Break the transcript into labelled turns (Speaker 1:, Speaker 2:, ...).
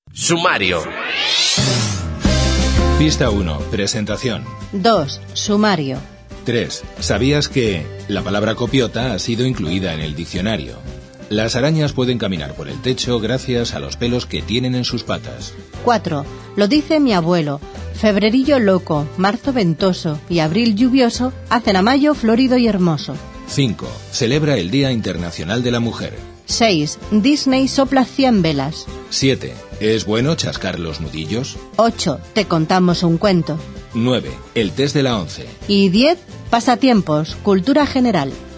Speaker 1: Sumario.
Speaker 2: Pista 1. Presentación.
Speaker 3: 2. Sumario.
Speaker 2: 3. ¿Sabías que la palabra copiota ha sido incluida en el diccionario? Las arañas pueden caminar por el techo gracias a los pelos que tienen en sus patas.
Speaker 3: 4. Lo dice mi abuelo. Febrerillo loco, marzo ventoso y abril lluvioso hacen a mayo florido y hermoso.
Speaker 2: 5. Celebra el Día Internacional de la Mujer.
Speaker 3: 6. Disney sopla 100 velas.
Speaker 2: 7. ¿Es bueno chascar los nudillos?
Speaker 3: 8. Te contamos un cuento.
Speaker 2: 9. El test de la 11.
Speaker 3: Y 10. Pasatiempos, cultura general.